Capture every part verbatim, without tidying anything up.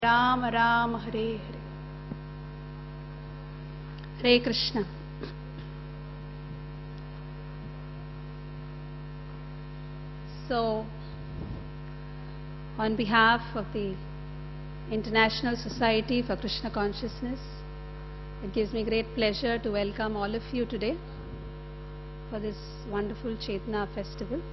Ram Ram Hare Hare. Hare Krishna. So, on behalf of the International Society for Krishna Consciousness, it gives me great pleasure to welcome all of you today for this wonderful Chetna festival.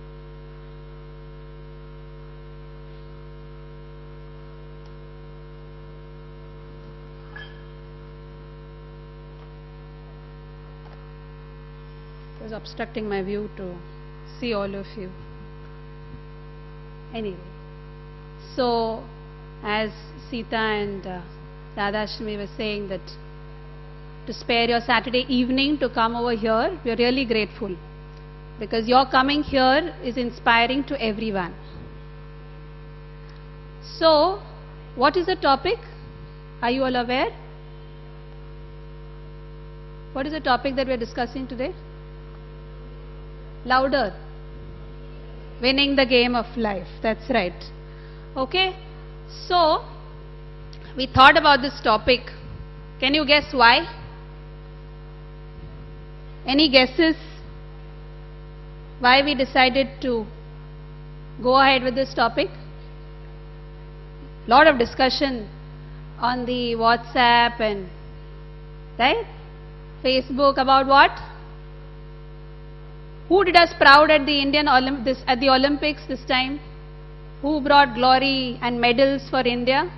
It was obstructing my view to see all of you. Anyway, so as Sita and uh, Radhashmi were saying that to spare your Saturday evening to come over here, we are really grateful because your coming here is inspiring to everyone. So, what is the topic? Are you all aware? What is the topic that we are discussing today? Louder. Winning the game of life. That's right. Okay. So, we thought about this topic. Can you guess why? Any guesses? Why we decided to go ahead with this topic? Lot of discussion on the WhatsApp and right? Facebook about what? Who did us proud at the Indian Olymp this, at the Olympics this time? Who brought glory and medals for India?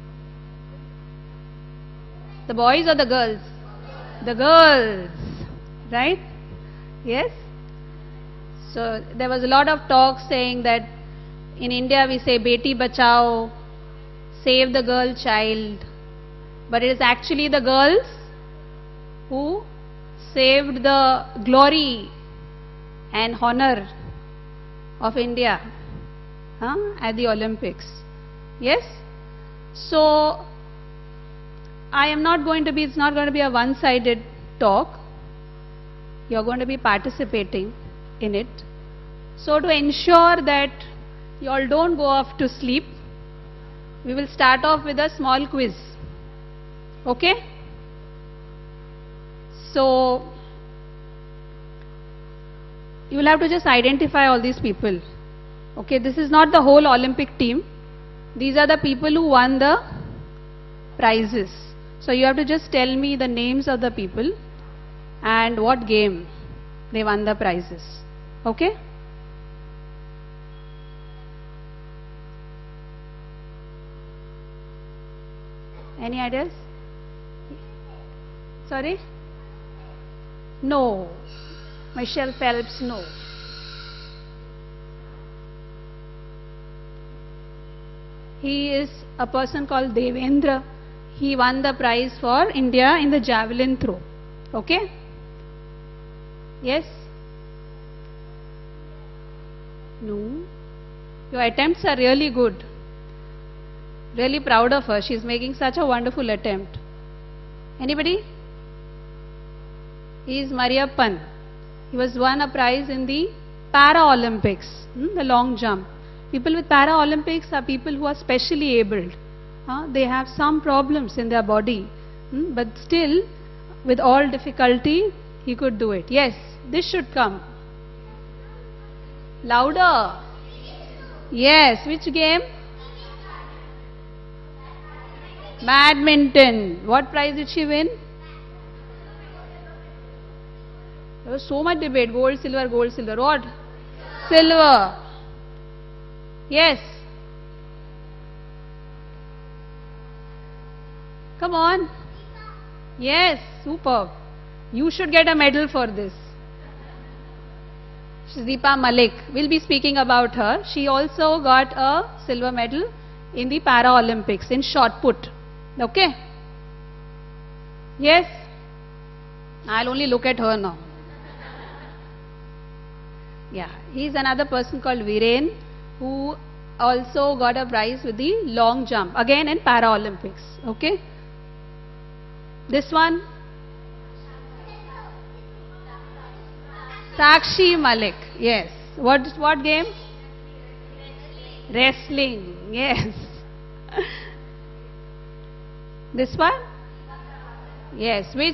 The boys or the girls? The girls, right? Yes. So there was a lot of talk saying that in India we say Beti Bachao, save the girl child, but it is actually the girls who saved the glory and honor of India huh, at the Olympics. Yes? So, I am not going to be, it's not going to be a one-sided talk. You are going to be participating in it. So, to ensure that you all don't go off to sleep, we will start off with a small quiz. Okay? So, you will have to just identify all these people. Okay, this is not the whole Olympic team. These are the people who won the prizes. So you have to just tell me the names of the people and what game they won the prizes. Okay? Any ideas? Sorry? No. Michelle Phelps, no. He is a person called Devendra. He won the prize for India in the javelin throw. Okay? Yes? No. Your attempts are really good. Really proud of her. She is making such a wonderful attempt. Anybody? He is Mariappan. He was won a prize in the Para-Olympics, hmm, the long jump. People with Para-Olympics are people who are specially abled. Uh, they have some problems in their body. Hmm, but still, with all difficulty, he could do it. Yes, this should come. Louder. Yes, which game? Badminton. What prize did she win? There was so much debate. Gold, silver, gold, silver. What? Silver. Yes. Come on. Yes. Superb. You should get a medal for this. She's Deepa Malik. We'll be speaking about her. She also got a silver medal in the Para-Olympics in shot put. Okay? Yes? I'll only look at her now. Yeah, he's another person called Viren who also got a prize with the long jump, again in Para-Olympics. Okay? This one? Sakshi Malik. Yes. What, what game? Wrestling. Yes. This one? Yes. Which?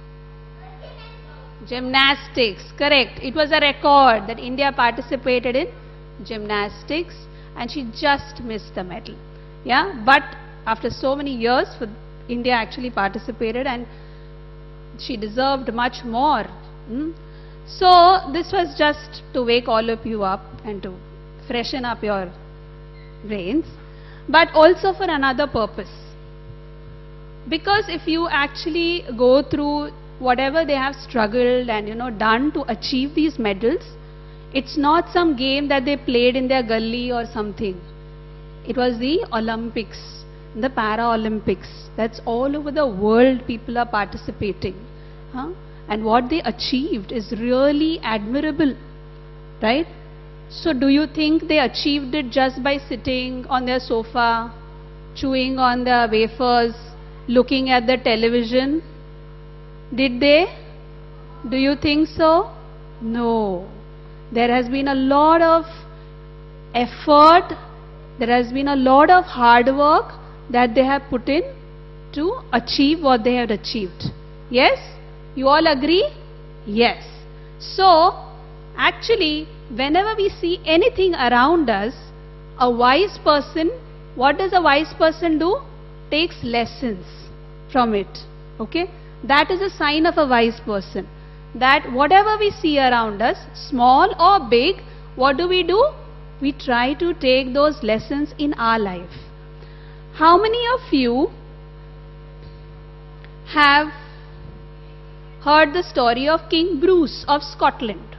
Gymnastics. Correct. It was a record that India participated in gymnastics and she just missed the medal. Yeah. But after so many years, for India actually participated and she deserved much more. Hmm? So this was just to wake all of you up and to freshen up your brains, but also for another purpose. Because if you actually go through whatever they have struggled and you know done to achieve these medals, it's not some game that they played in their gully or something. It was the Olympics, the Paralympics. That's all over the world people are participating. Huh? And what they achieved is really admirable, right? So do you think they achieved it just by sitting on their sofa, chewing on their wafers, looking at the television? Did they? Do you think so? No. There has been a lot of effort, there has been a lot of hard work that they have put in to achieve what they have achieved. Yes? You all agree? Yes. So, actually, whenever we see anything around us, a wise person, what does a wise person do? Takes lessons from it. Okay? That is a sign of a wise person. That whatever we see around us, small or big, what do we do? We try to take those lessons in our life. How many of you have heard the story of King Bruce of Scotland?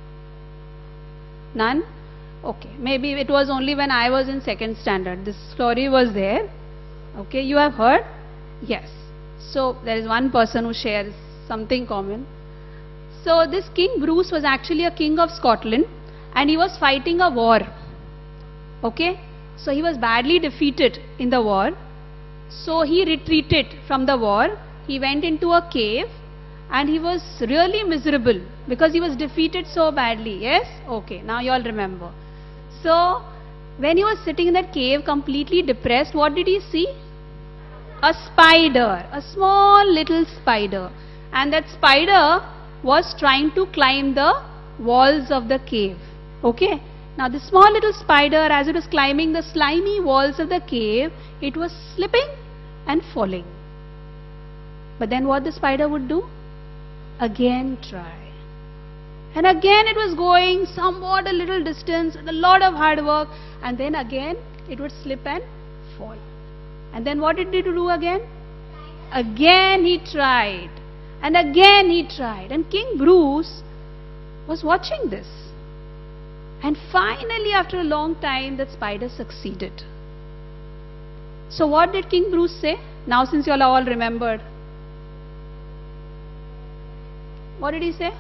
None? Okay, maybe it was only when I was in second standard. This story was there. Okay, you have heard? Yes. So, there is one person who shares something common. So, this King Bruce was actually a king of Scotland and he was fighting a war. Okay? So, he was badly defeated in the war. So, he retreated from the war. He went into a cave and he was really miserable because he was defeated so badly. Yes? Okay, now you all remember. So, when he was sitting in that cave completely depressed, what did he see? A spider, a small little spider. And that spider was trying to climb the walls of the cave. Okay? Now the small little spider, as it was climbing the slimy walls of the cave, it was slipping and falling. But then what the spider would do? Again try. And again it was going somewhat a little distance with a lot of hard work, and then again it would slip and fall. And then what did he do again? Again he tried. And again he tried. And King Bruce was watching this. And finally, after a long time, that spider succeeded. So what did King Bruce say? Now since you all all remembered. What did he say?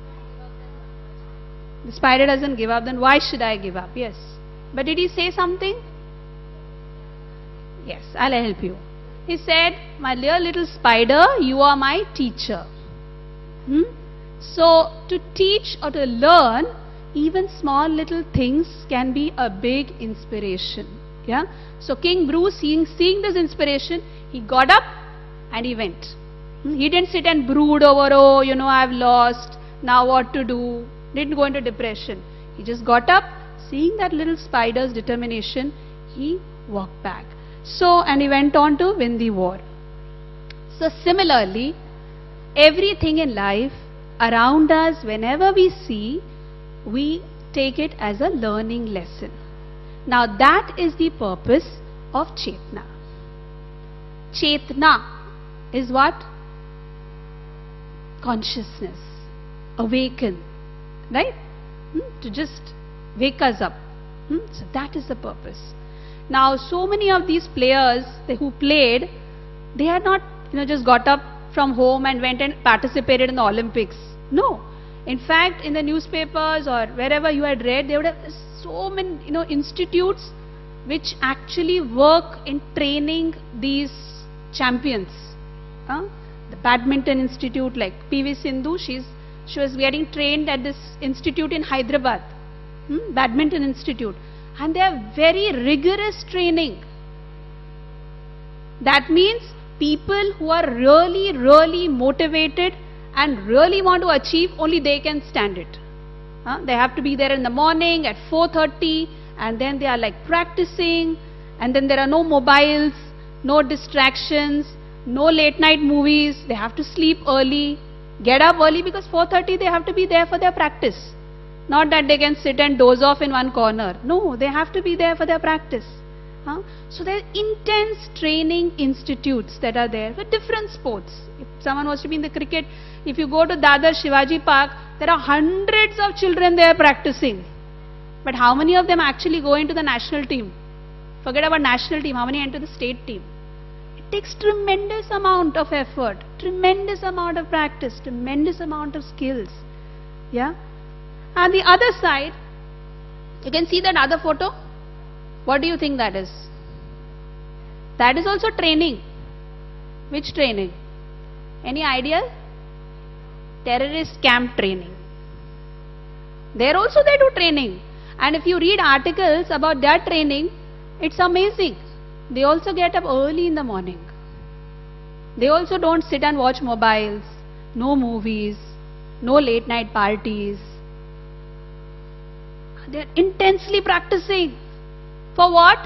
The spider doesn't give up, then why should I give up? Yes. But did he say something? Yes, I'll help you. He said, my dear little spider, you are my teacher. Hmm? So, to teach or to learn, even small little things can be a big inspiration. Yeah. So, King Bruce, seeing, seeing this inspiration, he got up and he went. Hmm? He didn't sit and brood over, oh, you know, I've lost, now what to do. Didn't go into depression. He just got up, seeing that little spider's determination, he walked back. So, and he went on to win the war. So, similarly, everything in life around us, whenever we see, we take it as a learning lesson. Now, that is the purpose of Chetna. Chetna is what? Consciousness. Awaken. Right? Hmm? To just wake us up. Hmm? So, that is the purpose. Now, so many of these players they, who played, they had not, you know, just got up from home and went and participated in the Olympics. No. In fact, in the newspapers or wherever you had read, there would have so many, you know, institutes which actually work in training these champions. Huh? The Badminton Institute, like P V Sindhu, she's, she was getting trained at this institute in Hyderabad. Hmm? Badminton Institute. And they have very rigorous training. That means people who are really, really motivated and really want to achieve, only they can stand it. Huh? They have to be there in the morning at four thirty, and then they are like practicing, and then there are no mobiles, no distractions, no late night movies. They have to sleep early, get up early, because four thirty they have to be there for their practice. Not that they can sit and doze off in one corner. No, they have to be there for their practice. Huh? So there are intense training institutes that are there for different sports. If someone wants to be in the cricket, if you go to Dadar Shivaji Park, there are hundreds of children there practicing. But how many of them actually go into the national team? Forget about national team, how many enter the state team? It takes tremendous amount of effort, tremendous amount of practice, tremendous amount of skills. Yeah? And the other side, you can see that other photo. What do you think that is? That is also training. Which training? Any idea? Terrorist camp training. There also they do training. And if you read articles about their training, it's amazing. They also get up early in the morning. They also don't sit and watch mobiles, no movies, no late night parties. They're intensely practicing. For what?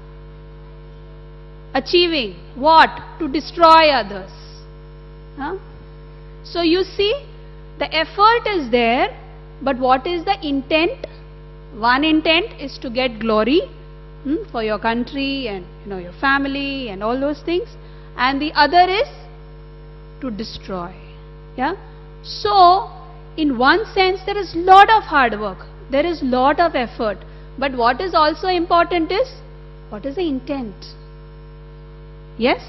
Achieving. What? To destroy others. Huh? So you see, the effort is there, but what is the intent? One intent is to get glory hmm, for your country and you know your family and all those things, and the other is to destroy. Yeah. So, in one sense, there is lot of hard work. There is lot of effort. But what is also important is, what is the intent? Yes?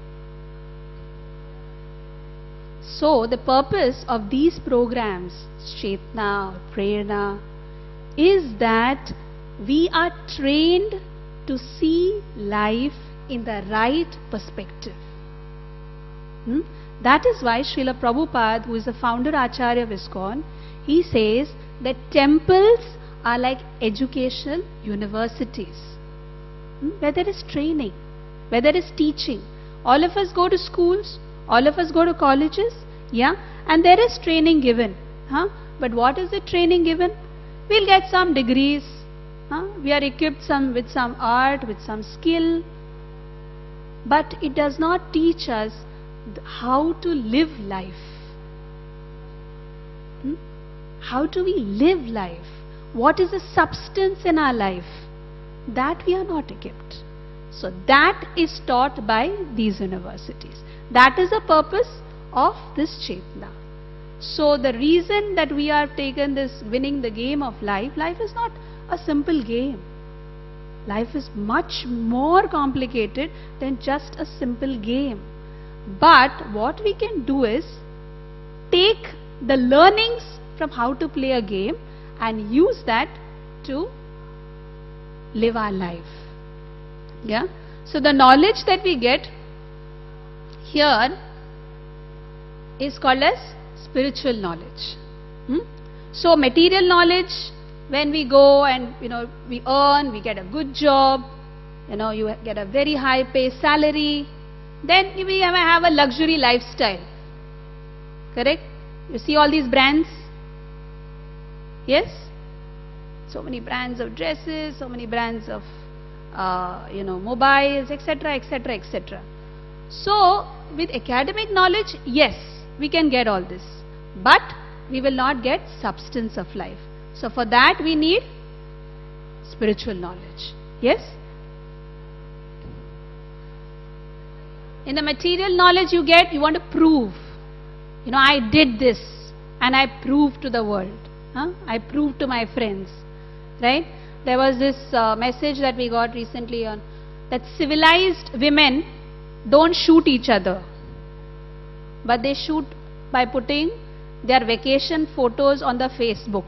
So, the purpose of these programs, Chetna or Prerna, is that we are trained to see life in the right perspective. Hmm? That is why Srila Prabhupada, who is the founder Acharya of ISKCON, he says that temples are like educational universities, hmm? where there is training, where there is teaching. All of us go to schools, all of us go to colleges, yeah, and there is training given. Huh? But what is the training given? We'll get some degrees, huh? We are equipped some with some art, with some skill, but it does not teach us how to live life. Hmm? How do we live life? What is the substance in our life? That we are not equipped. So that is taught by these universities. That is the purpose of this Chetna. So the reason that we are taken this winning the game of life, life is not a simple game. Life is much more complicated than just a simple game. But what we can do is take the learnings from how to play a game and use that to live our life. Yeah. So the knowledge that we get here is called as spiritual knowledge. Hmm? So material knowledge, when we go and you know we earn, we get a good job, you know you get a very high pay salary, then we have a luxury lifestyle. Correct? You see all these brands? Yes? So many brands of dresses, so many brands of uh, you know mobiles, etc, etc, et cetera. So with academic knowledge, yes, we can get all this, but we will not get substance of life. So for that we need spiritual knowledge. Yes? In the material knowledge you get, you want to prove. You know, I did this and I proved to the world. Huh? I proved to my friends. Right? There was this uh, message that we got recently on that civilized women don't shoot each other, but they shoot by putting their vacation photos on the Facebook.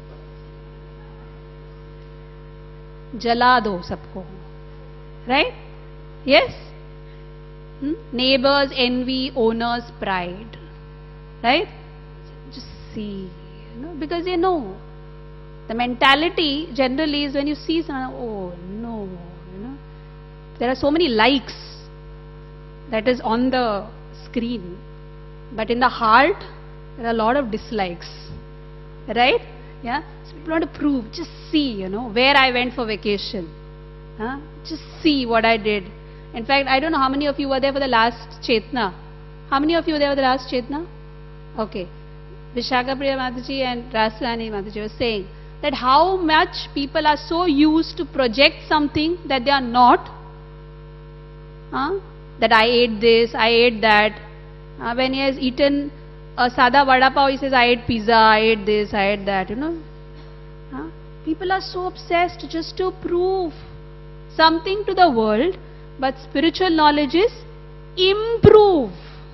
Jala do sabko. Right? Yes? Hmm? Neighbors envy, owners pride. Right? Just see. You know, because they know. The mentality generally is when you see someone, oh no, you know, there are so many likes. that is on the screen. But in the heart, there are a lot of dislikes. Right? Yeah? So people want to prove, just see, you know, where I went for vacation. Huh? Just see what I did. In fact, I don't know how many of you were there for the last Chetna. How many of you were there for the last Chetna? Okay. Vishakha Priya Mataji and Rasrani Mataji were saying that how much people are so used to project something that they are not. Huh? That I ate this, I ate that. Uh, when he has eaten a sada vada pav, he says, I ate pizza, I ate this, I ate that, you know. Huh? People are so obsessed just to prove something to the world, but spiritual knowledge is improve.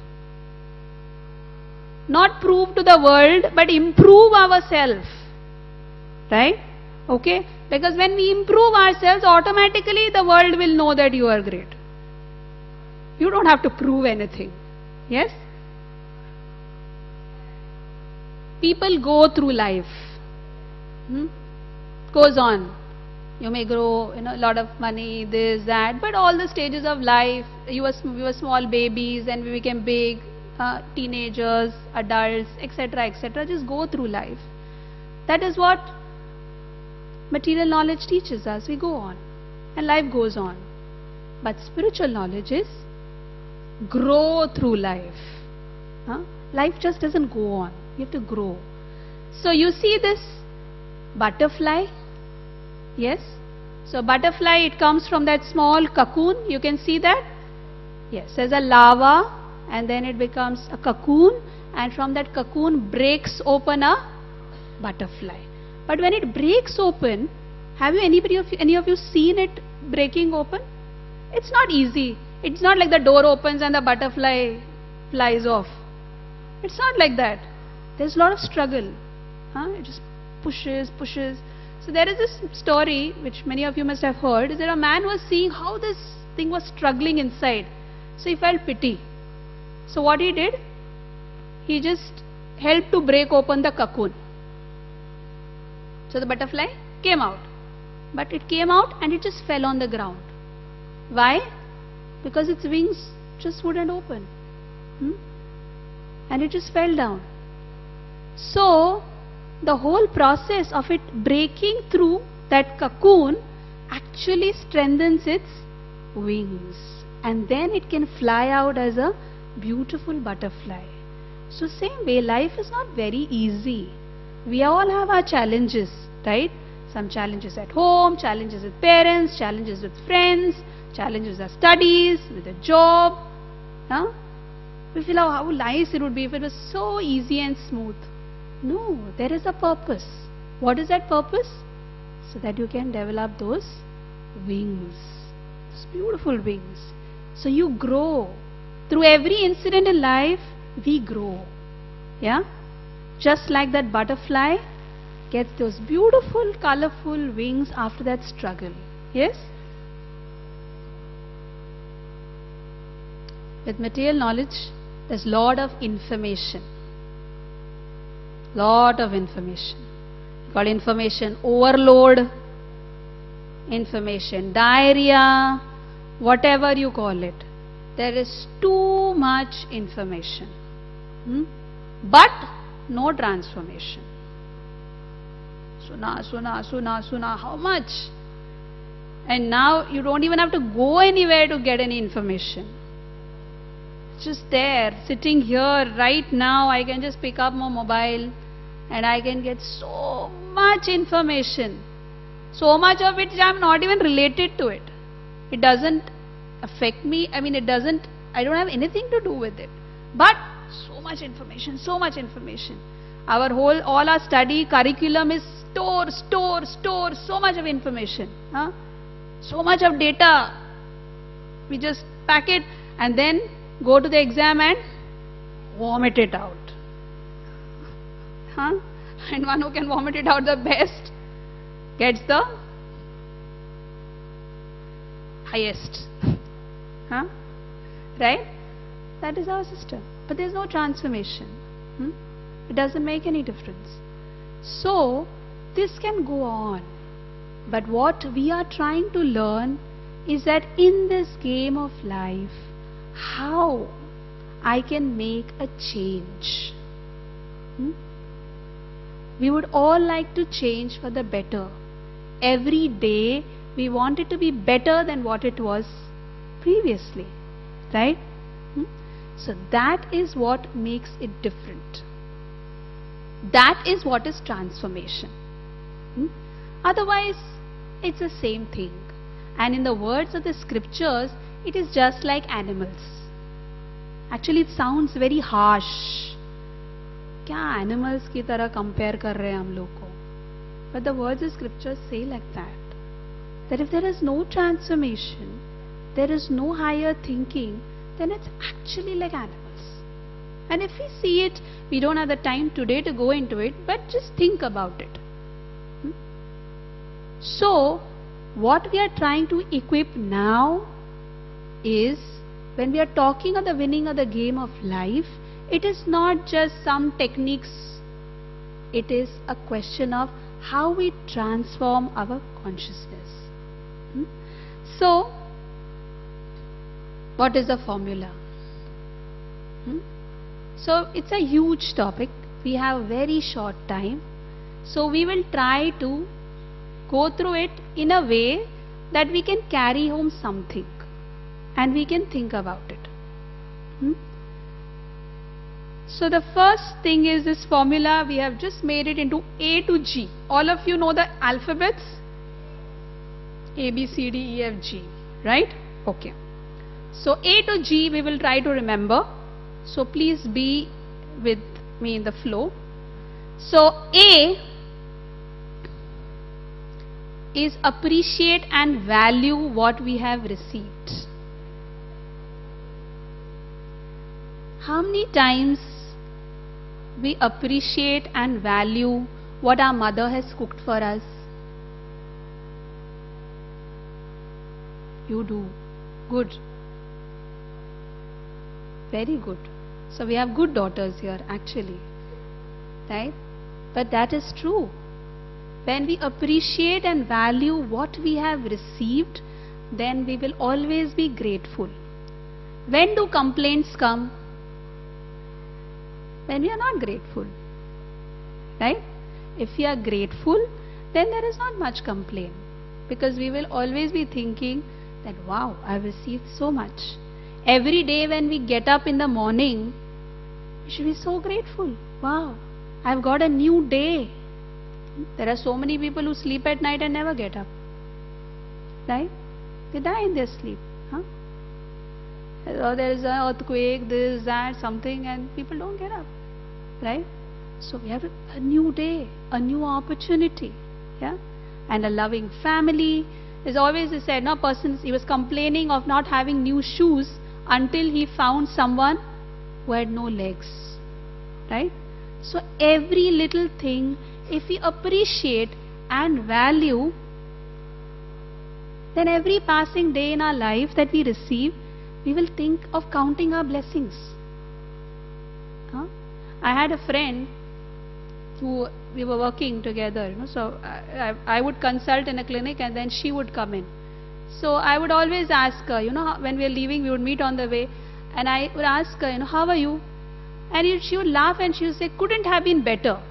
Not prove to the world, but improve ourselves. Right? Okay? Because when we improve ourselves, automatically the world will know that you are great. You don't have to prove anything. Yes? People go through life. Hmm? Goes on. You may grow, you know, a lot of money, this, that, but all the stages of life, you were, we were small babies and we became big, uh, teenagers, adults, et cetera, et cetera. Just go through life. That is what material knowledge teaches us. We go on. And life goes on. But spiritual knowledge is grow through life. Huh? Life just doesn't go on. You have to grow. So you see this butterfly? Yes? So butterfly, it comes from that small cocoon. You can see that? Yes. There's a larva and then it becomes a cocoon, and from that cocoon breaks open a butterfly. But when it breaks open, have you anybody of you, any of you seen it breaking open? It's not easy. It's not like the door opens and the butterfly flies off. It's not like that. There's a lot of struggle. Huh? It just pushes, pushes. So there is this story, which many of you must have heard, is that a man was seeing how this thing was struggling inside. So he felt pity. So what he did? He just helped to break open the cocoon. So the butterfly came out. But it came out and it just fell on the ground. Why? Because its wings just wouldn't open. Hmm? And it just fell down. So, the whole process of it breaking through that cocoon actually strengthens its wings. And then it can fly out as a beautiful butterfly. So, same way, life is not very easy. We all have our challenges, right? Some challenges at home, challenges with parents, challenges with friends, challenges with studies, with a job. Huh? We feel how, how nice it would be if it was so easy and smooth. No, there is a purpose. What is that purpose? So that you can develop those wings. Those beautiful wings. So you grow. Through every incident in life, we grow. Yeah? Just like that butterfly gets those beautiful, colorful wings after that struggle. Yes? With material knowledge, there's a lot of information. Lot of information. Called information overload, information diarrhea, whatever you call it. There is too much information. Hmm? But no transformation. Suna, suna, suna, suna, how much? And now you don't even have to go anywhere to get any information. Just there, sitting here right now, I can just pick up my mobile and I can get so much information. So much of it I'm not even related to it. It doesn't affect me. I mean, it doesn't, I don't have anything to do with it. But so much information, so much information. Our whole, all our study curriculum is store, store, store, so much of information. Huh? So much of data. We just pack it and then go to the exam and vomit it out. Huh? And one who can vomit it out the best gets the highest. Huh? Right? That is our system. But there is no transformation. Hmm? It doesn't make any difference. So, this can go on. But what we are trying to learn is that in this game of life, how I can make a change. Hmm? We would all like to change for the better. Every day we want it to be better than what it was previously, right? Hmm? So that is what makes it different. That is what is transformation. Hmm? Otherwise, it's the same thing. And in the words of the scriptures, it is just like animals. Actually, it sounds very harsh. क्या animals की तरह compare कर रहे हैं हम लोग को? But the words of scriptures say like that. That if there is no transformation, there is no higher thinking, then it's actually like animals. And if we see it, we don't have the time today to go into it, but just think about it. Hmm? So, what we are trying to equip now is, when we are talking of the winning of the game of life, it is not just some techniques. It is a question of how we transform our consciousness. Hmm? So, what is the formula? Hmm? So, it's a huge topic. We have a very short time. So, we will try to go through it in a way that we can carry home something and we can think about it. Hmm? So, the first thing is this formula. We have just made it into A to G. All of you know the alphabets? A, B, C, D, E, F, G. Right? Okay. So, A to G we will try to remember. So, please be with me in the flow. So, A is appreciate and value what we have received. How many times we appreciate and value what our mother has cooked for us? You do. Good. Very good. So we have good daughters here actually. Right? But that is true. When we appreciate and value what we have received, then we will always be grateful. When do complaints come? When we are not grateful. Right? If we are grateful, then there is not much complaint. Because we will always be thinking that, wow, I have received so much. Every day when we get up in the morning, we should be so grateful. Wow, I have got a new day. There are so many people who sleep at night and never get up. Right? They die in their sleep. Huh? Or there is an earthquake, this, that, something, and people don't get up. Right? So we have a new day, a new opportunity. Yeah? And a loving family. There's always a said, no person, he was complaining of not having new shoes until he found someone who had no legs. Right? So every little thing, if we appreciate and value, then every passing day in our life that we receive, we will think of counting our blessings. Huh? I had a friend who we were working together, you know, so I, I, I would consult in a clinic and then she would come in. So I would always ask her, you know, when we are leaving, we would meet on the way, and I would ask her, you know, how are you? And she would laugh and she would say, couldn't have been better.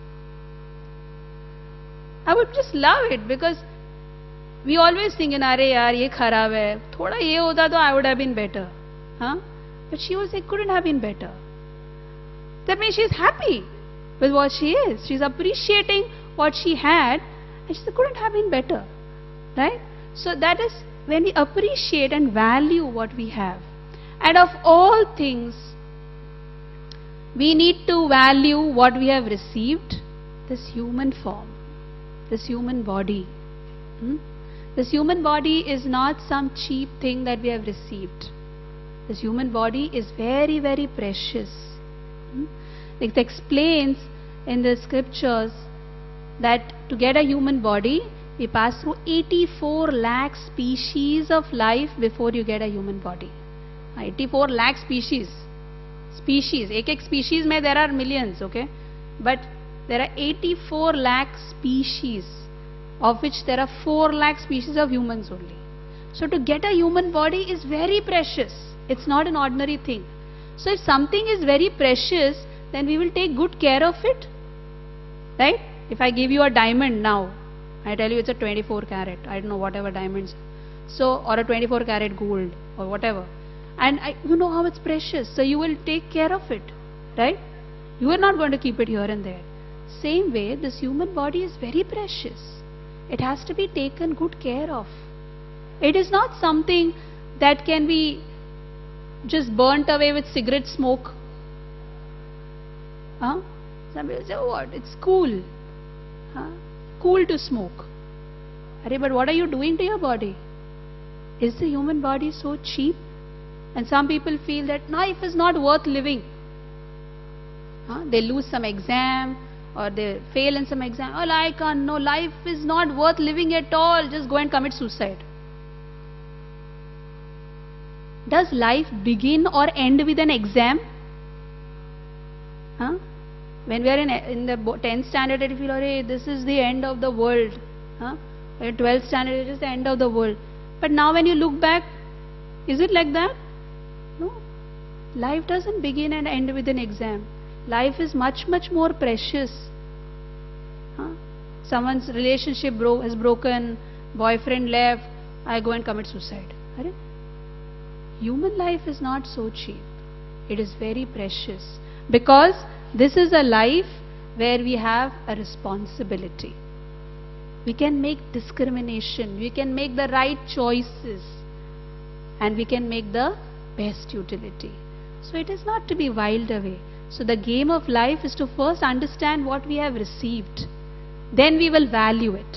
I would just love it because we always think, "Are yaar, ye kharab hai. Thoda ye hota to I would have been better." Huh? But she would say, couldn't have been better. That means she's happy with what she is. She's appreciating what she had, and she said, couldn't have been better. Right? So that is when we appreciate and value what we have. And of all things, we need to value what we have received, this human form, this human body. Hmm? This human body is not some cheap thing that we have received. This human body is very, very precious. Hmm? It explains in the scriptures that to get a human body, we pass through eighty-four lakh species of life before you get a human body. eighty-four lakh species. Species. Ek ek species mein there are millions, okay? But there are eighty-four lakh species, of which there are four lakh species of humans only. So to get a human body is very precious. It's not an ordinary thing. So if something is very precious, then we will take good care of it. Right? If I give you a diamond now, I tell you it's a twenty-four carat, I don't know, whatever diamonds. So, or a twenty-four carat gold, or whatever. And I, you know how it's precious, so you will take care of it. Right? You are not going to keep it here and there. Same way, this human body is very precious. It has to be taken good care of. It is not something that can be just burnt away with cigarette smoke. Huh? Some people say, oh, what? It's cool. Huh? Cool to smoke. Arey, but what are you doing to your body? Is the human body so cheap? And some people feel that life is not worth living. Huh? They lose some exam or they fail in some exam. Oh, I can't. No, life is not worth living at all. Just go and commit suicide. Does life begin or end with an exam? Huh? When we are in, in the tenth standard, we feel, hey, this is the end of the world. Huh? In twelfth standard, it is the end of the world. But now when you look back, is it like that? No. Life doesn't begin and end with an exam. Life is much, much more precious. Huh? Someone's relationship bro has broken, boyfriend left, I go and commit suicide. Are Human life is not so cheap. It is very precious. Because this is a life where we have a responsibility. We can make discrimination. We can make the right choices. And we can make the best utility. So it is not to be whiled away. So the game of life is to first understand what we have received. Then we will value it.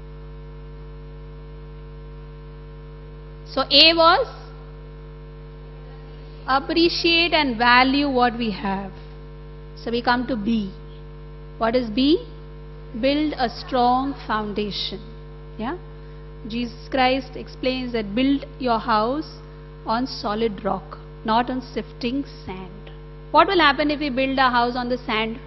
So A was appreciate and value what we have. So we come to B. What is B? Build a strong foundation. Yeah? Jesus Christ explains that build your house on solid rock, not on sifting sand. What will happen if we build a house on the sand?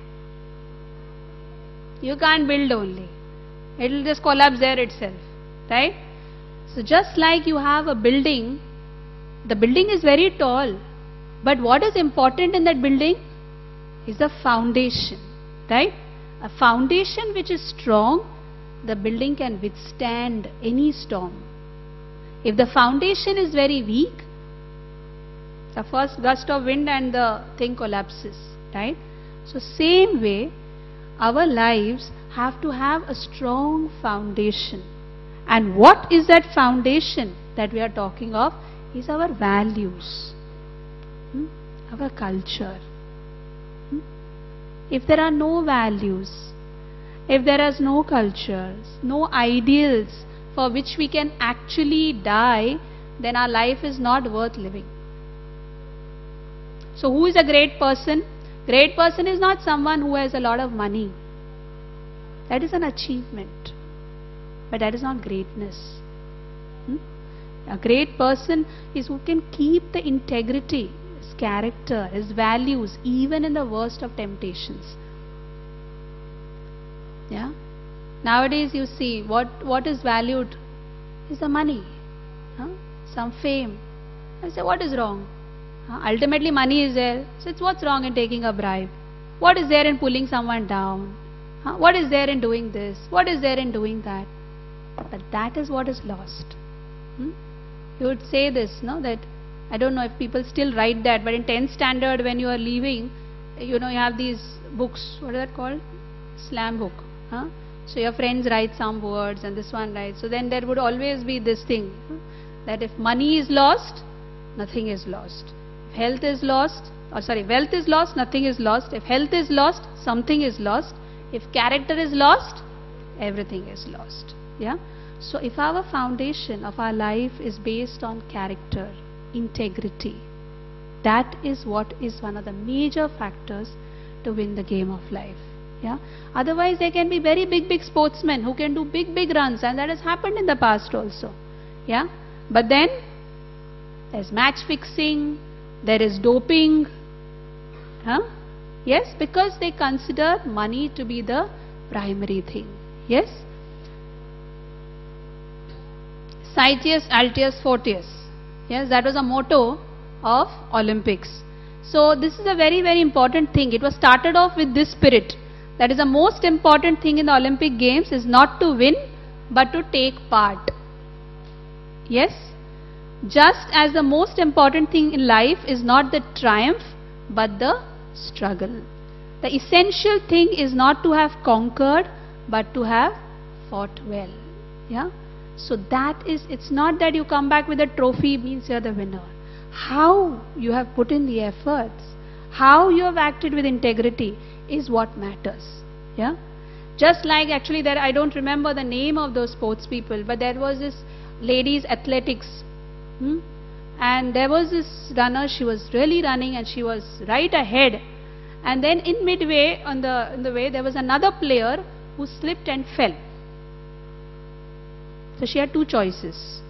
You can't build only. It will just collapse there itself. Right? So just like you have a building, the building is very tall. But what is important in that building is the foundation. Right? A foundation which is strong, the building can withstand any storm. If the foundation is very weak, the first gust of wind and the thing collapses. Right? So same way, our lives have to have a strong foundation. And what is that foundation that we are talking of? Is our values, hmm? our culture. Hmm? If there are no values, if there is no cultures, no ideals for which we can actually die, then our life is not worth living. So who is a great person? Great person is not someone who has a lot of money. That is an achievement. But that is not greatness. Hmm? A great person is who can keep the integrity, his character, his values, even in the worst of temptations. Yeah? Nowadays you see, what, what is valued is the money. Huh? Some fame. I say, what is wrong? Huh? Ultimately money is there. So it's what's wrong in taking a bribe? What is there in pulling someone down? Huh? What is there in doing this? What is there in doing that? But that is what is lost. Hmm? You would say this, no? That, I don't know if people still write that, but in tenth standard when you are leaving, you know, you have these books, what is that called? Slam book. Huh? So your friends write some words and this one writes. So then there would always be this thing, huh? That if money is lost, nothing is lost. If health is lost, or sorry, wealth is lost, nothing is lost. If health is lost, something is lost. If character is lost, everything is lost. Yeah? So if our foundation of our life is based on character, integrity, that is what is one of the major factors to win the game of life. Yeah? Otherwise there can be very big big sportsmen who can do big big runs, and that has happened in the past also. Yeah? But then there's match fixing, there is doping. Huh? Yes, because they consider money to be the primary thing. Yes? Citius, Altius, Fortius. Yes, that was a motto of Olympics. So this is a very, very important thing. It was started off with this spirit. That is the most important thing in the Olympic Games is not to win, but to take part. Yes? Just as the most important thing in life is not the triumph, but the struggle. The essential thing is not to have conquered, but to have fought well. Yeah? So that is, it's not that you come back with a trophy means you're the winner. How you have put in the efforts, how you have acted with integrity is what matters. Yeah? Just like actually there, I don't remember the name of those sports people, but there was this ladies athletics. Hmm? And there was this runner, she was really running and she was right ahead. And then in midway on the, in the way, there was another player who slipped and fell. So she had two choices.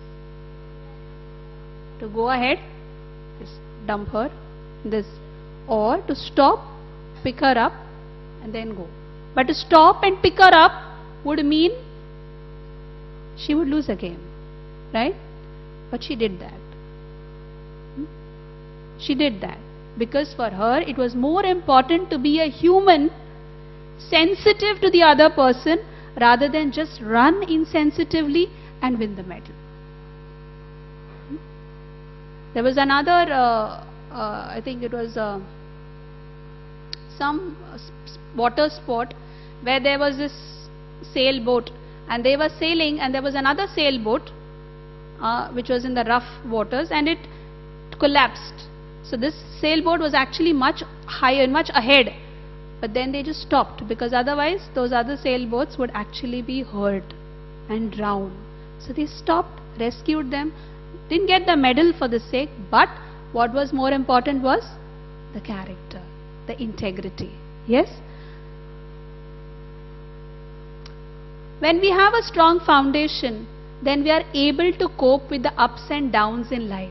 To go ahead, just dump her, this, or to stop, pick her up and then go. But to stop and pick her up would mean she would lose a game, right? But she did that. Hmm? She did that. Because for her it was more important to be a human, sensitive to the other person, rather than just run insensitively and win the medal. Hmm? There was another, uh, uh, I think it was uh, some uh, water sport where there was this sailboat and they were sailing and there was another sailboat uh, which was in the rough waters and it collapsed. So this sailboat was actually much higher, much ahead, but then they just stopped because otherwise those other sailboats would actually be hurt and drown. So they stopped, rescued them, didn't get the medal for the sake, but what was more important was the character, the integrity. Yes? When we have a strong foundation, then we are able to cope with the ups and downs in life.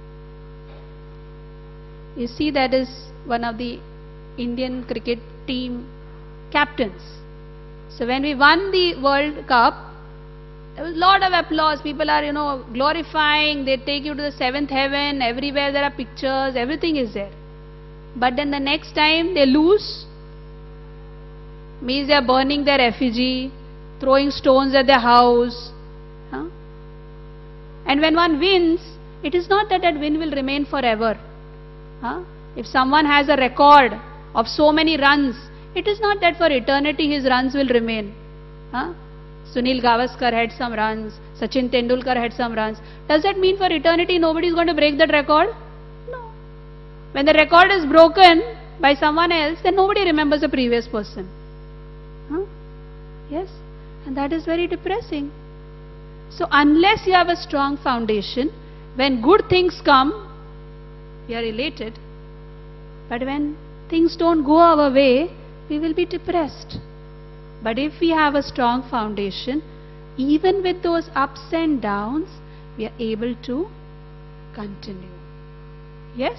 You see, that is one of the Indian cricket team captains. So when we won the World Cup, there was a lot of applause. People are, you know, glorifying. They take you to the seventh heaven. Everywhere there are pictures. Everything is there. But then the next time they lose, means they are burning their effigy, throwing stones at their house. Huh? And when one wins, it is not that that win will remain forever. Huh? If someone has a record of so many runs, it is not that for eternity his runs will remain. Huh? Sunil Gavaskar had some runs, Sachin Tendulkar had some runs. Does that mean for eternity nobody is going to break that record? No. When the record is broken by someone else, then nobody remembers the previous person. Huh? Yes? And that is very depressing. So unless you have a strong foundation, when good things come, we are elated. But when things don't go our way, we will be depressed. But if we have a strong foundation, even with those ups and downs, we are able to continue. Yes?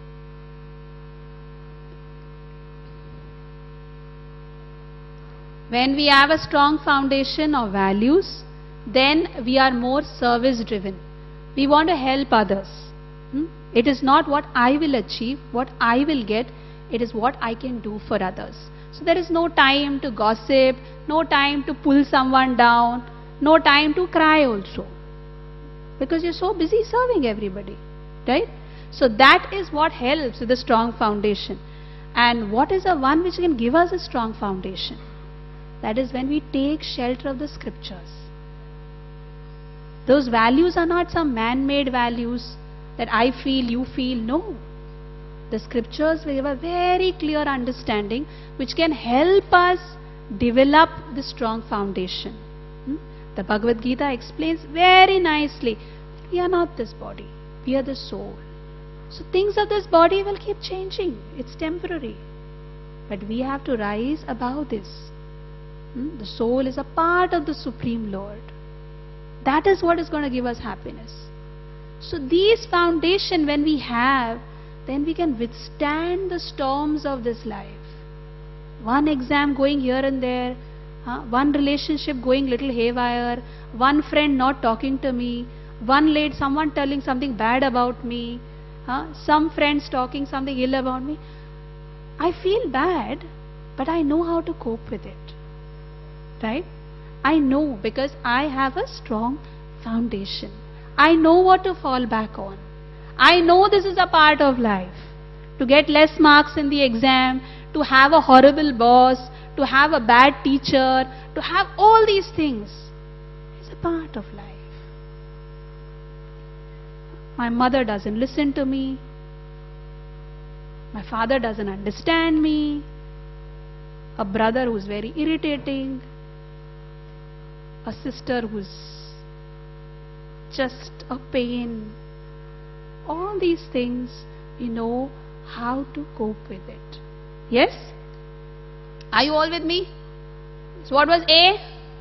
When we have a strong foundation of values, then we are more service driven. We want to help others. Hmm? It is not what I will achieve, what I will get, it is what I can do for others. So there is no time to gossip, no time to pull someone down, no time to cry also. Because you're so busy serving everybody, right? So that is what helps with a strong foundation. And what is the one which can give us a strong foundation? That is when we take shelter of the scriptures. Those values are not some man-made values that I feel, you feel. No. The scriptures will give a very clear understanding which can help us develop the strong foundation. Hmm? The Bhagavad Gita explains very nicely, we are not this body, we are the soul. So things of this body will keep changing, it's temporary. But we have to rise above this. Hmm? The soul is a part of the Supreme Lord. That is what is going to give us happiness. So these foundation when we have, then we can withstand the storms of this life. One exam going here and there, huh? One relationship going little haywire, one friend not talking to me, one late someone telling something bad about me, Huh? Some friends talking something ill about me. I feel bad, but I know how to cope with it. Right? I know because I have a strong foundation. I know what to fall back on. I know this is a part of life. To get less marks in the exam, to have a horrible boss, to have a bad teacher, to have all these things is a part of life. My mother doesn't listen to me. My father doesn't understand me. A brother who's very irritating. A sister who's just a pain. All these things, we know how to cope with it. Yes? Are you all with me? So what was A?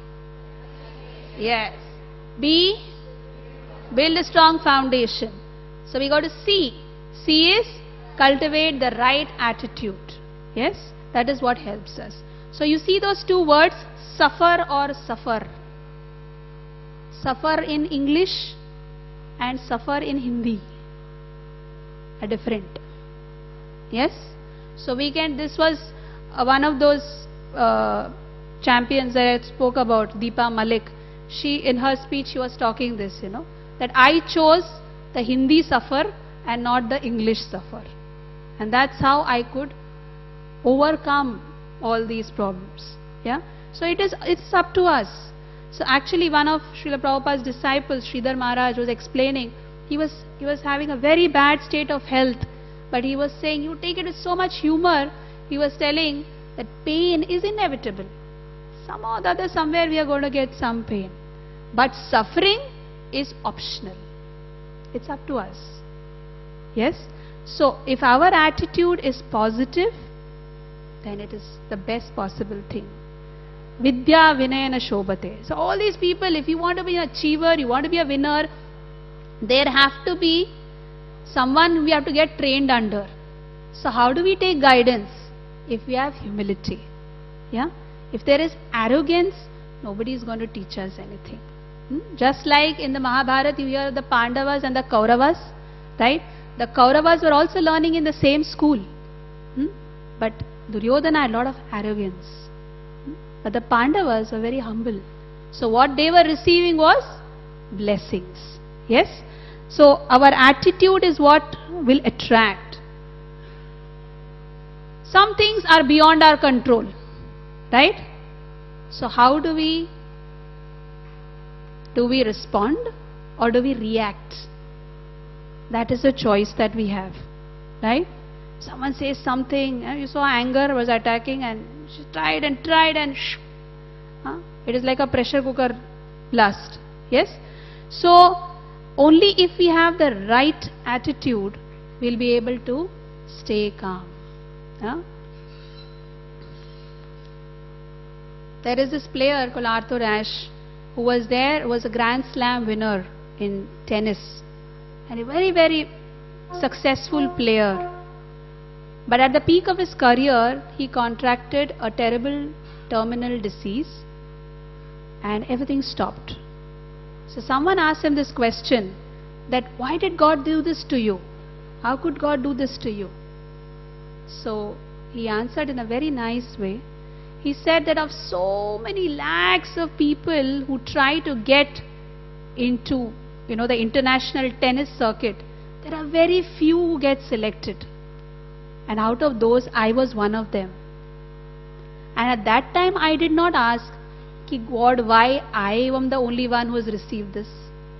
Yes. B? Build a strong foundation. So we got to C. C is cultivate the right attitude. Yes? That is what helps us. So you see those two words, suffer or suffer. Suffer in English and suffer in Hindi are different. Yes? So we can, this was uh, one of those uh, champions that I spoke about, Deepa Malik. She, in her speech, she was talking this, you know, that I chose the Hindi suffer and not the English suffer. And that's how I could overcome all these problems. Yeah? So it is, it's up to us. So actually one of Srila Prabhupada's disciples, Sridhar Maharaj, was explaining, he was, he was having a very bad state of health, but he was saying, you take it with so much humor. He was telling that pain is inevitable. Somehow or the other, somewhere we are going to get some pain. But suffering is optional. It's up to us. Yes? So if our attitude is positive, then it is the best possible thing. Vidya vinayana shobhate. So all these people, if you want to be an achiever, you want to be a winner, there have to be someone we have to get trained under. So how do we take guidance? If we have humility. Yeah? If there is arrogance, nobody is going to teach us anything. Hmm? Just like in the Mahabharata, you hear the Pandavas and the Kauravas, right? The Kauravas were also learning in the same school. Hmm? But Duryodhana had a lot of arrogance. Hmm? But the Pandavas were very humble. So what they were receiving was blessings. Yes? So our attitude is what will attract. Some things are beyond our control. Right? So how do we, do we respond or do we react? That is a choice that we have. Right? Someone says something, you saw anger was attacking and she tried and tried and shh. Huh? It is like a pressure cooker blast. Yes? So only if we have the right attitude, we'll be able to stay calm. Huh? There is this player called Arthur Ashe who was there, was a Grand Slam winner in tennis and a very, very successful player. But at the peak of his career, he contracted a terrible terminal disease and everything stopped. So someone asked him this question, that why did God do this to you? How could God do this to you? So he answered in a very nice way. He said that of so many lakhs of people who try to get into, you know, the international tennis circuit, there are very few who get selected. And out of those, I was one of them. And at that time, I did not ask, Ki God, why I am the only one who has received this.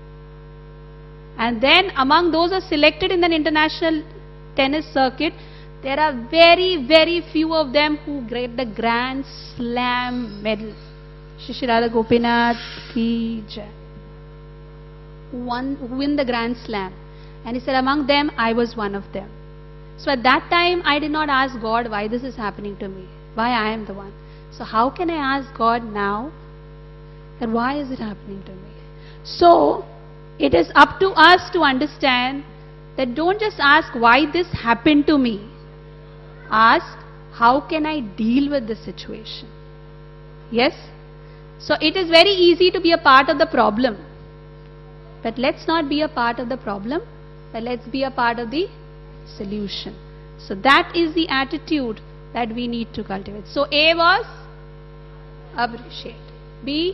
And then among those who are selected in the international tennis circuit, there are very, very few of them who get the Grand Slam medal. Shri Shri Radha Gopinath ki jai. Who won, who win the Grand Slam. And he said, among them, I was one of them. So at that time, I did not ask God why this is happening to me. Why I am the one. So how can I ask God now that why is it happening to me? So it is up to us to understand that don't just ask why this happened to me. Ask how can I deal with this situation. Yes? So it is very easy to be a part of the problem. But let's not be a part of the problem. but let's be a part of the solution. So that is the attitude that we need to cultivate. So A was appreciate. B,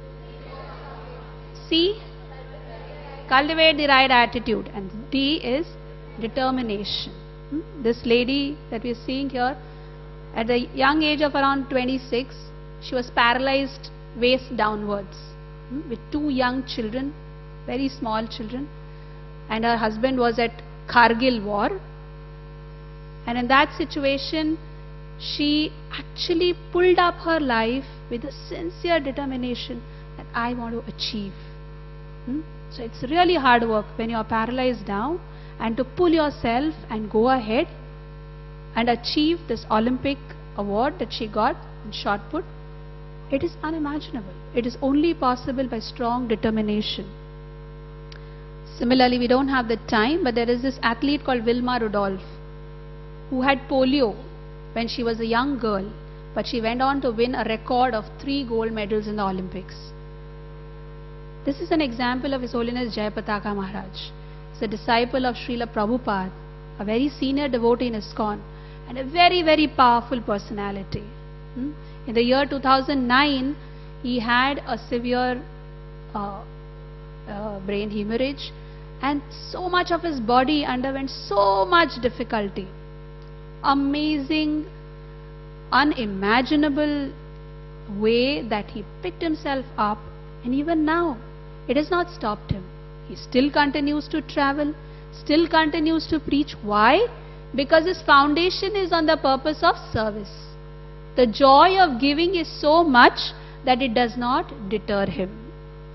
C, cultivate the right attitude. And D is determination. Hmm? This lady that we are seeing here, at the young age of around twenty-six, she was paralyzed waist downwards, hmm? with two young children, very small children, and her husband was at Kargil war. And in that situation, she actually pulled up her life with a sincere determination that I want to achieve. Hmm? So it's really hard work when you are paralyzed now, and to pull yourself and go ahead and achieve this Olympic award that she got in shot put. It is unimaginable. It is only possible by strong determination. Similarly, we don't have the time, but there is this athlete called Wilma Rudolph who had polio when she was a young girl, but she went on to win a record of three gold medals in the Olympics. This is an example of His Holiness Jayapataka Maharaj. He's a disciple of Srila Prabhupada, a very senior devotee in ISKCON, and a very, very powerful personality. Hmm? In the year two thousand nine, he had a severe uh, uh, brain hemorrhage, and so much of his body underwent so much difficulty. Amazing, unimaginable way that he picked himself up, and even now it has not stopped him. He still continues to travel, still continues to preach. Why? Because his foundation is on the purpose of service. The joy of giving is so much that it does not deter him.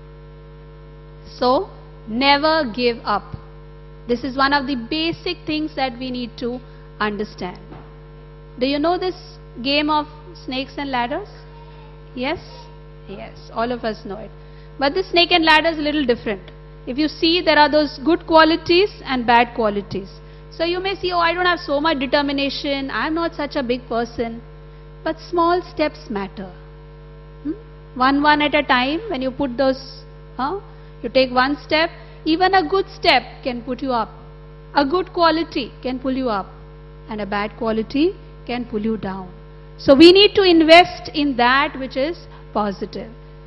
So, never give up. This is one of the basic things that we need to understand. Do you know this game of snakes and ladders? Yes? Yes, all of us know it. But the snake and ladder is a little different. If you see, there are those good qualities and bad qualities. So you may see, oh, I don't have so much determination, I am not such a big person. But small steps matter. Hmm? One one at a time, when you put those, huh? you take one step, even a good step can put you up. A good quality can pull you up, and a bad quality can pull you down. So we need to invest in that which is positive.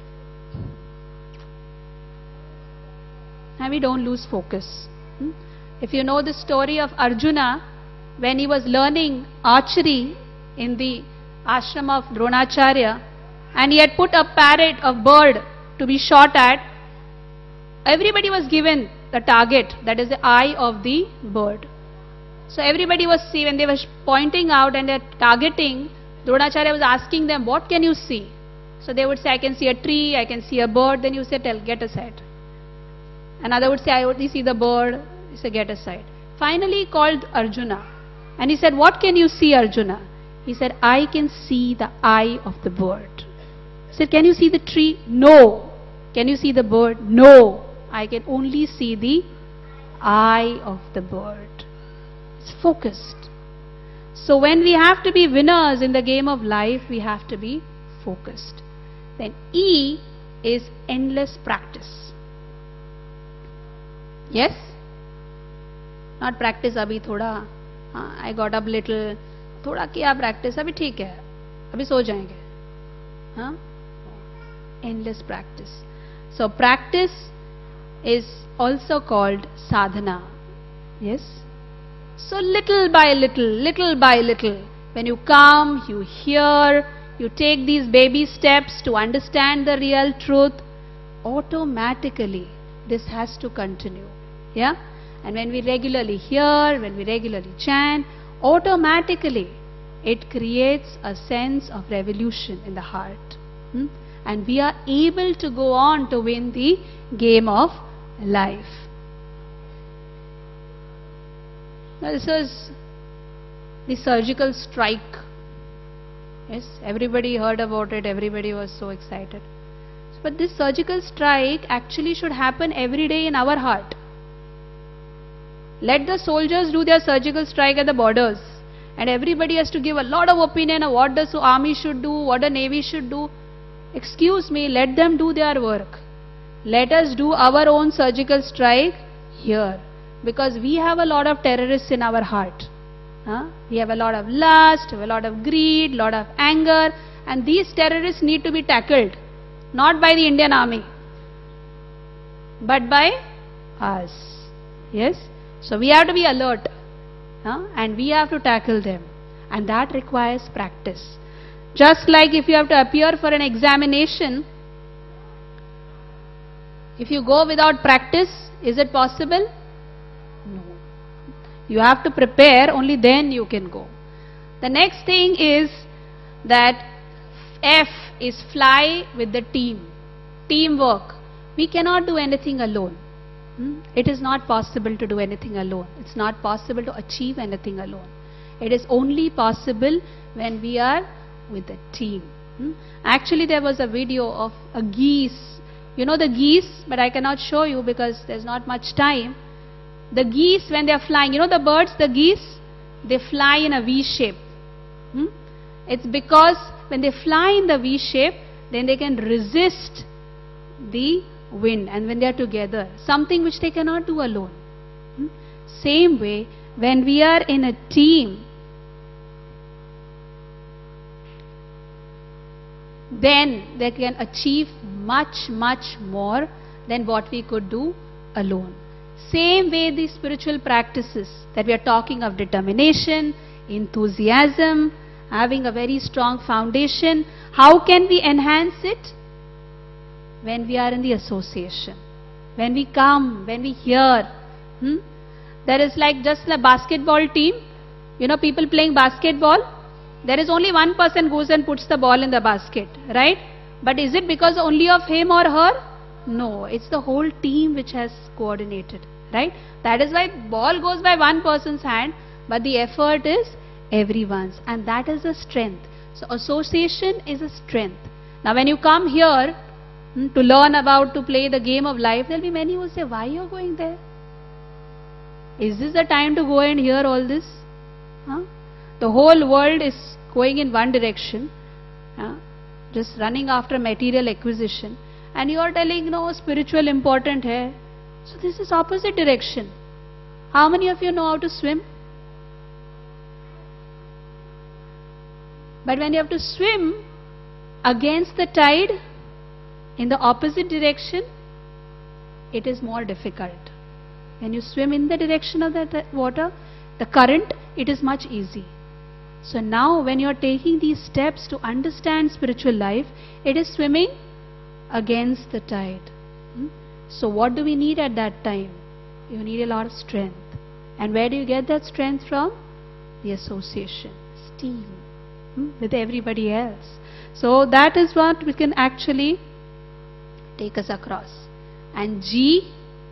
And we don't lose focus. Hmm? If you know the story of Arjuna, when he was learning archery in the ashram of Dronacharya, and he had put a parrot, a bird, to be shot at, everybody was given the target, that is the eye of the bird. So everybody was see, when they were pointing out and they are targeting, Dronacharya was asking them, what can you see? So they would say, I can see a tree, I can see a bird. Then you say, tell, get aside. Another would say, I only see the bird. You say, get aside. Finally he called Arjuna, and he said, what can you see, Arjuna? He said, I can see the eye of the bird. He said, can you see the tree? No. Can you see the bird? No. I can only see the eye of the bird. It's focused. So when we have to be winners in the game of life, we have to be focused. Then E is endless practice. Yes? Not practice abhi thoda, हाँ, I got up little, थोड़ा किया practice, अभी ठीक है, अभी सो जाएंगे. हाँ? Endless practice. So practice is also called sadhana. Yes? So little by little, little by little, when you come, you hear, you take these baby steps to understand the real truth, automatically this has to continue. Yeah? And when we regularly hear, when we regularly chant, automatically it creates a sense of revolution in the heart. Hmm? And we are able to go on to win the game of life. Now this was the surgical strike. Yes, everybody heard about it, everybody was so excited. But this surgical strike actually should happen every day in our heart. Let the soldiers do their surgical strike at the borders, and everybody has to give a lot of opinion of what the army should do, what the navy should do. Excuse me, let them do their work. Let us do our own surgical strike here. Because we have a lot of terrorists in our heart. Huh? We have a lot of lust, a lot of greed, a lot of anger, and these terrorists need to be tackled, not by the Indian army, but by us. Yes? So we have to be alert, huh? And we have to tackle them, and that requires practice. Just like if you have to appear for an examination, if you go without practice, is it possible? No. You have to prepare, only then you can go. The next thing is that F is fly with the team. Teamwork. We cannot do anything alone. Hmm? It is not possible to do anything alone. It's not possible to achieve anything alone. It is only possible when we are with a team. Hmm? Actually, there was a video of a geese. You know the geese, but I cannot show you because there's not much time. The geese, when they are flying, you know the birds, the geese, they fly in a V shape. Hmm? It's because when they fly in the V shape, then they can resist the wind, and when they are together, something which they cannot do alone. Hmm? Same way, when we are in a team, then they can achieve much, much more than what we could do alone. Same way the spiritual practices that we are talking of, determination, enthusiasm, having a very strong foundation, how can we enhance it? When we are in the association. When we come, when we hear. Hmm? There is like just a basketball team. You know people playing basketball? There is only one person goes and puts the ball in the basket, right? But is it because only of him or her? No, it's the whole team which has coordinated, right? That is why ball goes by one person's hand, but the effort is everyone's, and that is a strength. So association is a strength. Now when you come here hmm, to learn about, to play the game of life, there will be many who say, why you are going there? Is this the time to go and hear all this? Huh? The whole world is going in one direction, uh, just running after material acquisition, and you are telling, no, spiritual important hai. So this is opposite direction. How many of you know how to swim? But when you have to swim against the tide, in the opposite direction, it is more difficult. When you swim in the direction of the water, the current, it is much easy. So now when you are taking these steps to understand spiritual life, it is swimming against the tide. Hmm? So what do we need at that time? You need a lot of strength. And where do you get that strength from? The association, steam, hmm? with everybody else. So that is what we can actually take us across. And G,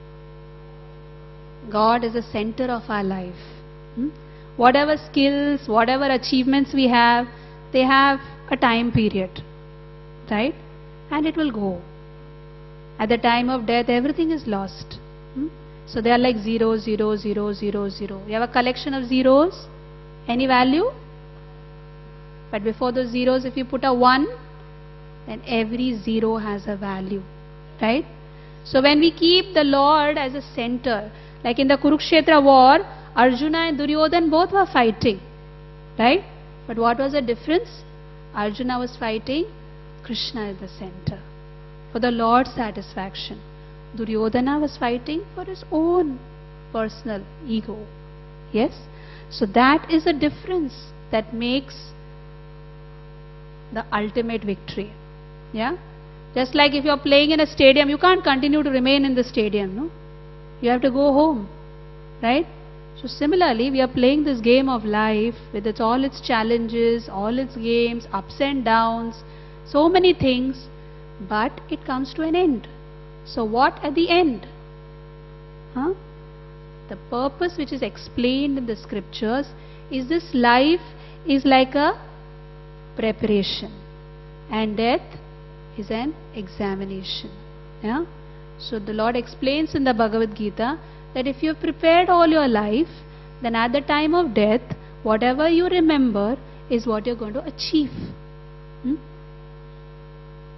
God is the center of our life. Hmm? Whatever skills, whatever achievements we have, they have a time period, right? And it will go. At the time of death, everything is lost. Hmm? So they are like zero, zero, zero, zero, zero. You have a collection of zeros, any value? But before those zeros, if you put a one, then every zero has a value, right? So when we keep the Lord as a center, like in the Kurukshetra war, Arjuna and Duryodhan both were fighting, right? But what was the difference? Arjuna was fighting Krishna at the center, for the Lord's satisfaction. Duryodhana was fighting for his own personal ego. Yes? So that is a difference that makes the ultimate victory. Yeah? Just like if you are playing in a stadium, you can't continue to remain in the stadium, no? You have to go home, right? So similarly, we are playing this game of life with its, all its challenges, all its games, ups and downs, so many things, but it comes to an end. So what at the end? Huh? The purpose which is explained in the scriptures is this life is like a preparation, and death is an examination. Yeah? So the Lord explains in the Bhagavad Gita that if you have prepared all your life, then at the time of death, whatever you remember is what you're going to achieve. Hmm?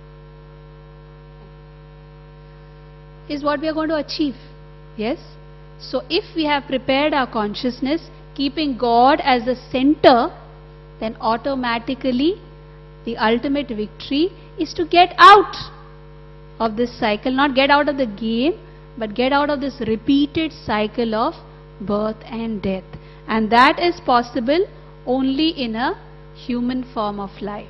Is what we are going to achieve. Yes? So if we have prepared our consciousness, keeping God as the center, then automatically the ultimate victory is to get out of this cycle, not get out of the game, but get out of this repeated cycle of birth and death. And that is possible only in a human form of life.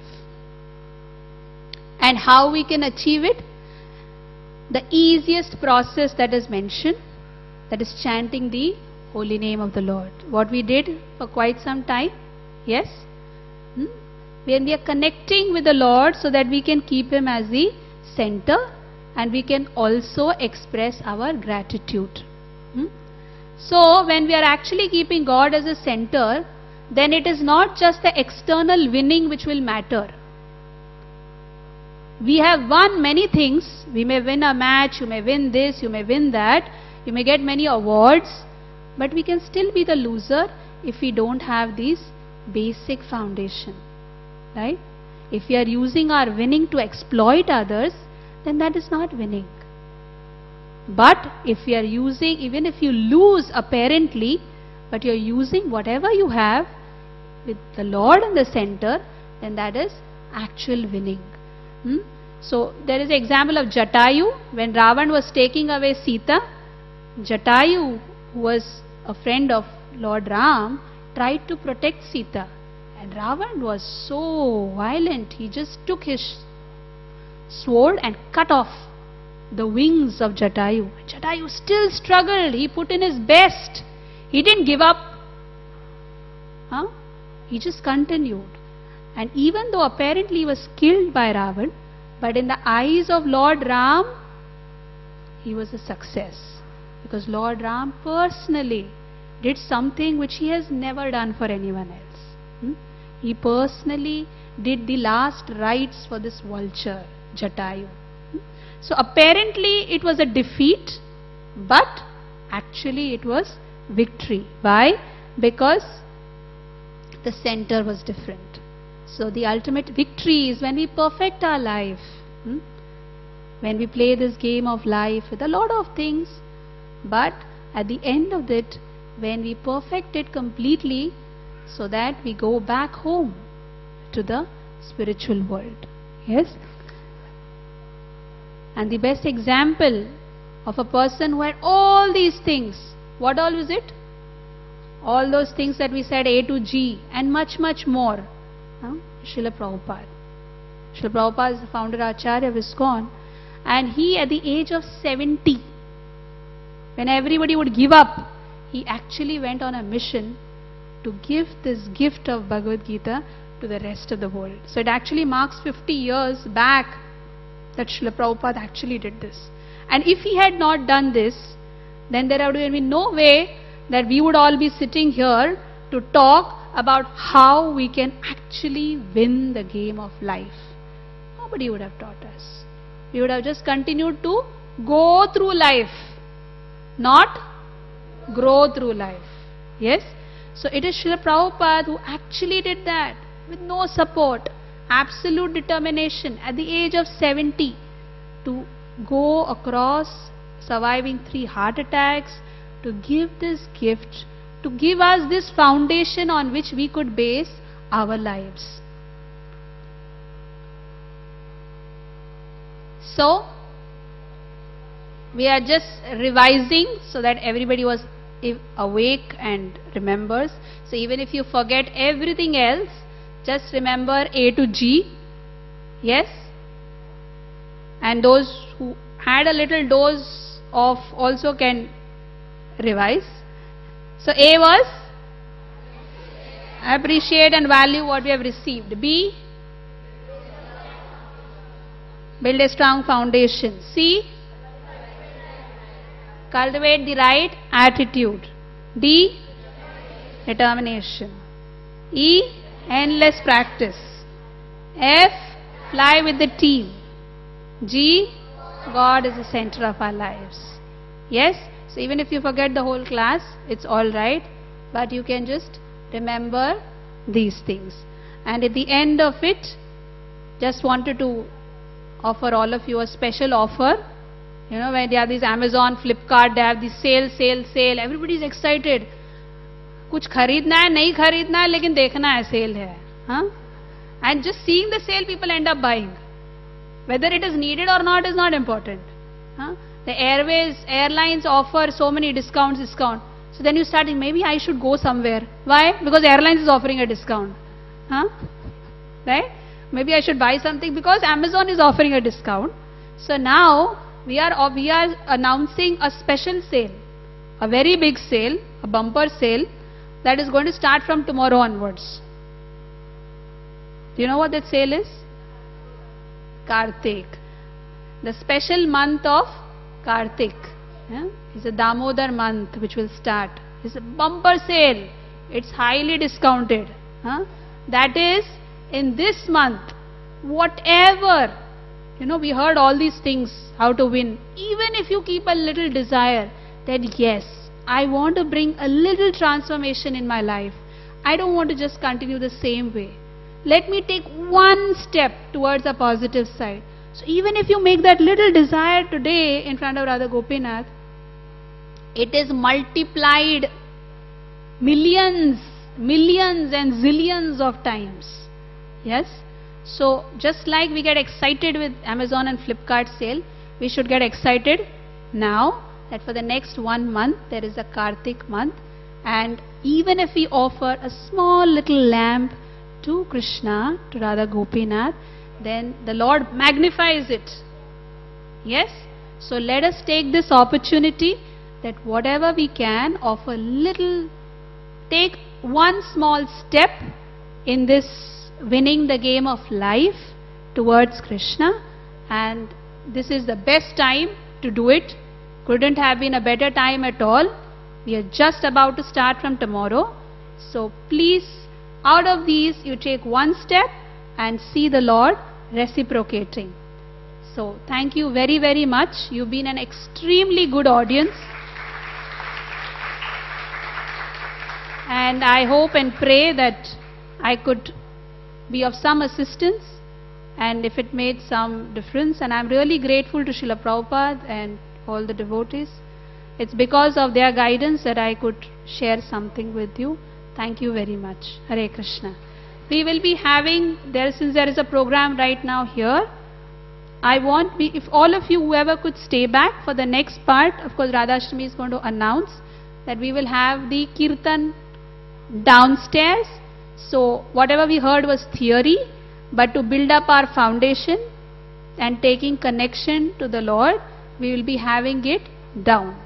And how we can achieve it? The easiest process that is mentioned, that is chanting the holy name of the Lord. What we did for quite some time. Yes? Hmm? When we are connecting with the Lord so that we can keep Him as the center, and we can also express our gratitude. Hmm? So when we are actually keeping God as a center, then it is not just the external winning which will matter. We have won many things. We may win a match, you may win this, you may win that, you may get many awards, but we can still be the loser if we don't have this basic foundation. Right? If we are using our winning to exploit others, then that is not winning. But if we are using, even if you lose apparently, but you are using whatever you have with the Lord in the center, then that is actual winning. Hmm? So there is an example of Jatayu. When Ravan was taking away Sita, Jatayu, who was a friend of Lord Ram, tried to protect Sita. And Ravan was so violent, he just took his sword and cut off the wings of Jatayu. Jatayu still struggled. He put in his best. He didn't give up. Huh? He just continued. And even though apparently he was killed by Ravan, but in the eyes of Lord Ram, he was a success. Because Lord Ram personally did something which he has never done for anyone else. Hmm? He personally did the last rites for this vulture, Jatayu. So apparently it was a defeat, but actually it was victory. Why? Because the center was different. So the ultimate victory is when we perfect our life. Hmm? When we play this game of life with a lot of things, but at the end of it, when we perfect it completely, so that we go back home to the spiritual world. Yes? And the best example of a person who had all these things, what all is it? All those things that we said, A to G, and much, much more. Huh? Srila Prabhupada. Srila Prabhupada is the founder Acharya of ISKCON, and he at the age of seventy, when everybody would give up, he actually went on a mission to give this gift of Bhagavad Gita to the rest of the world. So it actually marks fifty years back that Srila Prabhupada actually did this. And if he had not done this, then there would have been no way that we would all be sitting here to talk about how we can actually win the game of life. Nobody would have taught us. We would have just continued to go through life, not grow through life. Yes? So it is Srila Prabhupada who actually did that with no support, absolute determination at the age of seventy to go across surviving three heart attacks, to give this gift, to give us this foundation on which we could base our lives. So, we are just revising so that everybody was awake and remembers. So even if you forget everything else, just remember A to G. Yes? And those who had a little dose of also can revise. So A was appreciate and value what we have received. B, build a strong foundation. C, cultivate the right attitude. D, determination. E, endless practice. F, fly with the team. G, God is the center of our lives. Yes? So even if you forget the whole class, it's all right. But you can just remember these things. And at the end of it, just wanted to offer all of you a special offer. You know, when they have these Amazon, Flipkart, they have this sale, sale, sale. Everybody is excited. कुछ खरीदना है, नहीं खरीदना है, लेकिन देखना है sale है. Huh? And just seeing the sale, people end up buying. Whether it is needed or not is not important. Huh? The airways, airlines offer so many discounts, discount. So then you start thinking, maybe I should go somewhere. Why? Because airlines is offering a discount. Huh? Right? Maybe I should buy something because Amazon is offering a discount. So now we are we are announcing a special sale, a very big sale, a bumper sale that is going to start from tomorrow onwards. Do you know what that sale is? Kartik. The special month of Kartik. Yeah? It's a Damodar month which will start. It's a bumper sale. It's highly discounted. Huh? That is, in this month, whatever, you know, we heard all these things, how to win. Even if you keep a little desire that yes, I want to bring a little transformation in my life. I don't want to just continue the same way. Let me take one step towards a positive side. So even if you make that little desire today in front of Radha Gopinath, it is multiplied millions, millions and zillions of times. Yes? So just like we get excited with Amazon and Flipkart sale, we should get excited now that for the next one month there is a Kartik month, and even if we offer a small little lamp to Krishna, to Radha Gopinath, then the Lord magnifies it. Yes? So let us take this opportunity that whatever we can offer little, take one small step in this winning the game of life towards Krishna, and this is the best time to do it. Couldn't have been a better time at all. We are just about to start from tomorrow. So please, out of these, you take one step and see the Lord reciprocating. So thank you very, very much. You've been an extremely good audience. And I hope and pray that I could be of some assistance, and if it made some difference. And I'm really grateful to Srila Prabhupada and all the devotees. It's because of their guidance that I could share something with you. Thank you very much. Hare Krishna. We will be having, there since there is a program right now here, I want, we, if all of you, whoever could stay back for the next part, of course Radha Ashtami is going to announce that we will have the Kirtan downstairs. So whatever we heard was theory, but to build up our foundation and taking connection to the Lord, we will be having it down.